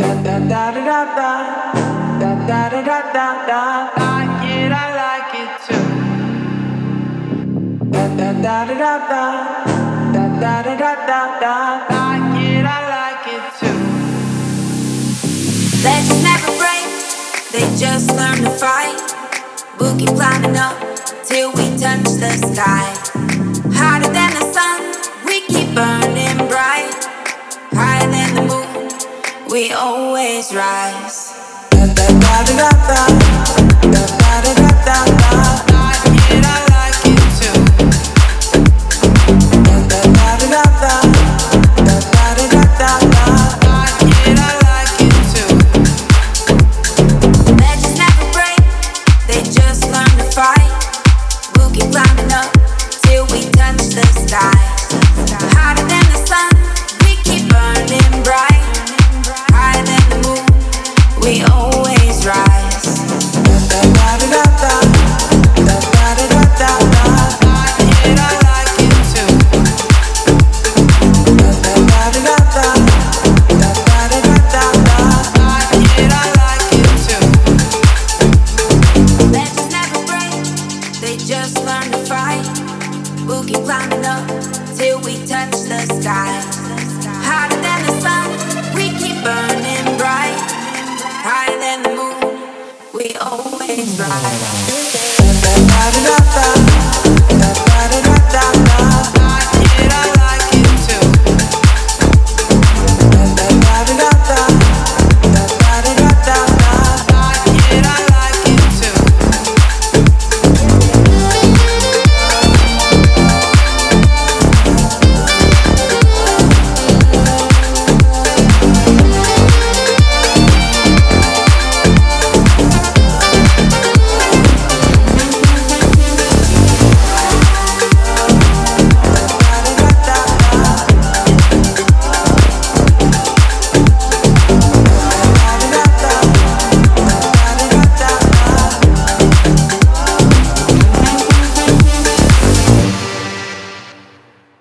Da da da da da da da da da da. Like it, I like it too. Da da da da da da da da da da da. Like it, I like it too. Legends never break, they just learn to fight. We'll keep climbing up till we touch the sky. Hotter than the sun, we keep burning bright. Higher than the moon, we always rise. Da da da da da da da da da da da. Like it, I like it too. Da da da da da da da da da da. Like it, I like it too. Legends never break, they just learn to fight. We'll keep climbing up till we touch the sky. Hotter than the sun, we keep burning bright. Higher than the moon, we always rise. Da da da da da da da da da da. Like it, I like it too. Da da da da da da da da da da. Like it, I like it too. Legends never break, they just learn to fight. We'll keep climbing up till we touch the sky. Hotter than the sun, we keep burning bright. Higher than the moon, we always rise. Da da da da da.